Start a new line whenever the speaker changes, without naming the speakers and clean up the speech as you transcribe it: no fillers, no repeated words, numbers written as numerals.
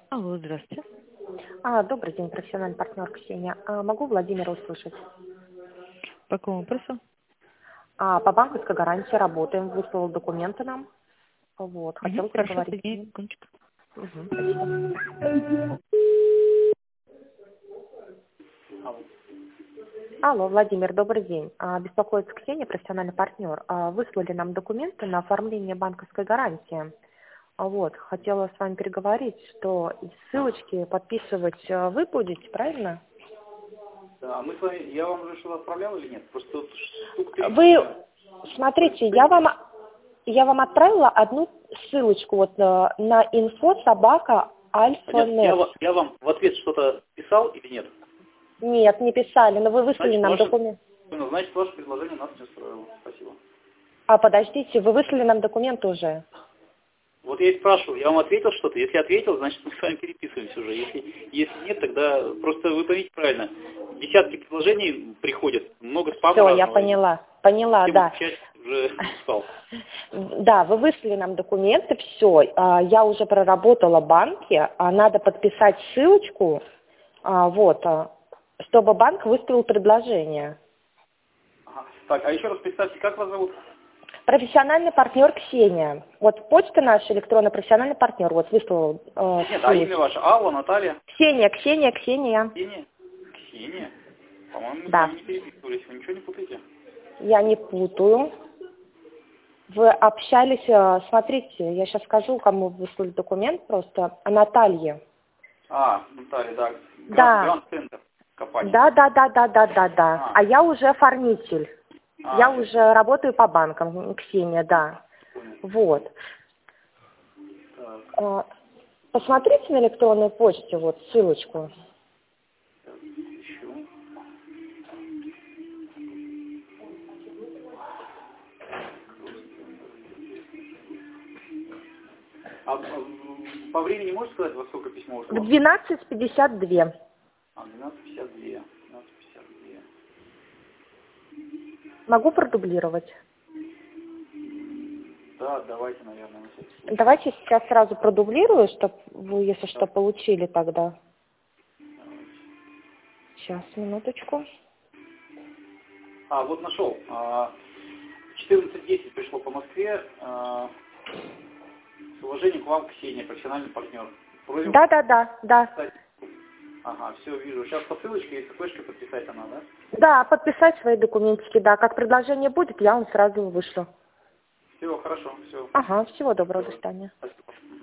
Алло, здравствуйте.
Добрый день, профессиональный партнер Ксения. Могу Владимира услышать?
По какому вопросу?
По банковской гарантии работаем, выслал документы нам. Вот, хотел
Хорошо,
переговорить с
одну
ним.
секундочку.
Спасибо. Алло, Владимир, добрый день. Беспокоит Ксения, профессиональный партнер. Выслали нам документы на оформление банковской гарантии. Вот, хотела с вами переговорить, что ссылочки подписывать вы будете, правильно?
Да, мы с вами, я вам уже что-то отправлял или нет? Просто тут штук 30.
Вы, смотрите, я вам отправила одну ссылочку вот на info собака
Понятно.
альфа-нет.
Я вам в ответ что-то писал или нет?
Нет, не писали, но вы выслали нам документ.
Значит, ваше предложение нас не устроило. Спасибо.
Подождите, вы выслали нам документ уже.
Вот я и спрашиваю, я вам ответил что-то? Если ответил, значит мы с вами переписываемся уже. Если нет, тогда просто вы поймите правильно. Десятки предложений приходят, много спама
Все,
разного.
я поняла, да.
Часть уже спал.
Да, вы выслали нам документы, все. Я уже проработала банки, надо подписать ссылочку, чтобы банк выставил предложение.
Ага. Так, а еще раз представьте, как вас зовут?
Профессиональный партнер Ксения. Вот почта наша, электронный профессиональный партнер, вот выслал.
Нет, а имя ваше? Алла, Наталья?
Ксения.
Ксения? По-моему, мы с
Да.
вами не переписывались, вы ничего не путаете?
Я не путаю. Вы общались, смотрите, я сейчас скажу, кому выслали документ просто, о Наталье.
Наталья, да.
Да.
Гранд-центр компания.
Да. А я уже оформитель. Я уже работаю по банкам, Ксения, да. Вот. Посмотрите на электронной почте вот ссылочку.
Ищу. По времени можете сказать, во сколько письмо ушло?
В 12:52.
12:52. 12:52.
Могу продублировать?
Да, давайте, наверное, на всякий случай.
Давайте сейчас сразу продублирую, чтобы вы, если что, получили тогда. Сейчас, минуточку.
Вот нашел. 14:10 пришло по Москве. С уважением к вам, Ксения, профессиональный партнер. Вроде
Да.
Ага, все, вижу. Сейчас по ссылочке и флешкой подписать она, да?
Да, подписать свои документики, да. Как предложение будет, я вам сразу вышлю.
Все, хорошо, все.
Ага, всего доброго, до свидания.
Спасибо.